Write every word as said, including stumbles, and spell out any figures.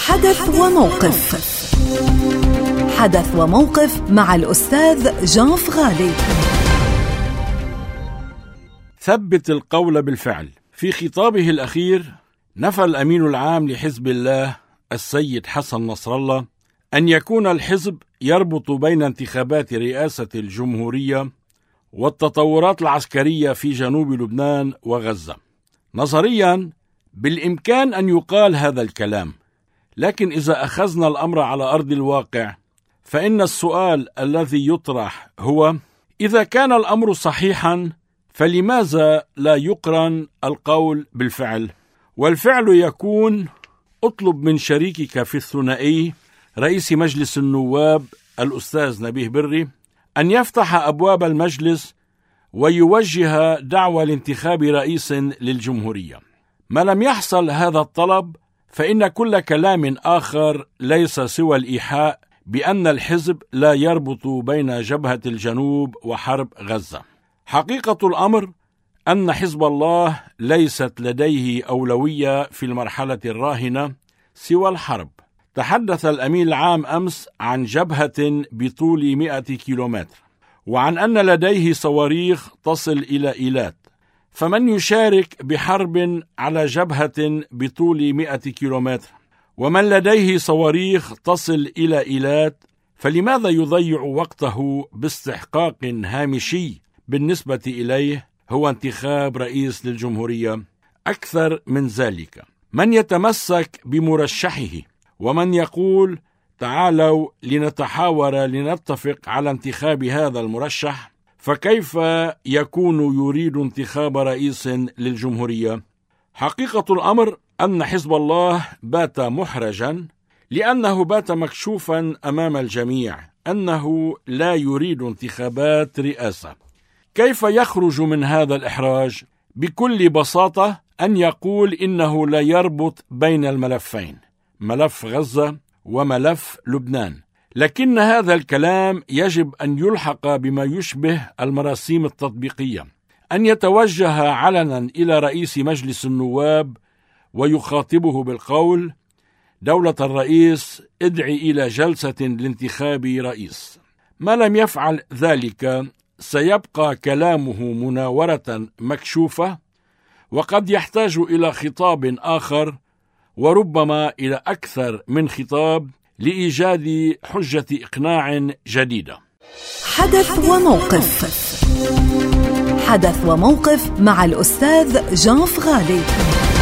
حدث وموقف. حدث وموقف مع الأستاذ جان فغالي. ثبت القول بالفعل. في خطابه الأخير نفى الأمين العام لحزب الله السيد حسن نصر الله أن يكون الحزب يربط بين انتخابات رئاسة الجمهورية والتطورات العسكرية في جنوب لبنان وغزة. نظريا بالإمكان أن يقال هذا الكلام، لكن إذا أخذنا الأمر على أرض الواقع فإن السؤال الذي يطرح هو: إذا كان الأمر صحيحا فلماذا لا يقرن القول بالفعل؟ والفعل يكون: اطلب من شريكك في الثنائي رئيس مجلس النواب الأستاذ نبيه بري أن يفتح أبواب المجلس ويوجه دعوة لانتخاب رئيس للجمهورية. ما لم يحصل هذا الطلب فإن كل كلام آخر ليس سوى الإيحاء بأن الحزب لا يربط بين جبهة الجنوب وحرب غزة. حقيقة الأمر أن حزب الله ليست لديه أولوية في المرحلة الراهنة سوى الحرب. تحدث الأمين العام أمس عن جبهة بطول مئة كيلومتر، وعن أن لديه صواريخ تصل إلى إيلات. فمن يشارك بحرب على جبهة بطول مئة كيلومتر ومن لديه صواريخ تصل إلى إيلات، فلماذا يضيع وقته باستحقاق هامشي بالنسبة إليه هو انتخاب رئيس للجمهورية؟ أكثر من ذلك، من يتمسك بمرشحه ومن يقول تعالوا لنتحاور لنتفق على انتخاب هذا المرشح، فكيف يكون يريد انتخاب رئيس للجمهورية؟ حقيقة الأمر أن حزب الله بات محرجا لأنه بات مكشوفا أمام الجميع أنه لا يريد انتخابات رئاسة. كيف يخرج من هذا الإحراج؟ بكل بساطة أن يقول إنه لا يربط بين الملفين، ملف غزة وملف لبنان. لكن هذا الكلام يجب أن يلحق بما يشبه المراسيم التطبيقية، أن يتوجه علنا إلى رئيس مجلس النواب ويخاطبه بالقول: دولة الرئيس ادعي إلى جلسة لانتخاب رئيس. ما لم يفعل ذلك سيبقى كلامه مناورة مكشوفة، وقد يحتاج إلى خطاب آخر وربما إلى أكثر من خطاب لإيجاد حجة إقناع جديدة. حدث وموقف. حدث وموقف مع الأستاذ جان فغالي.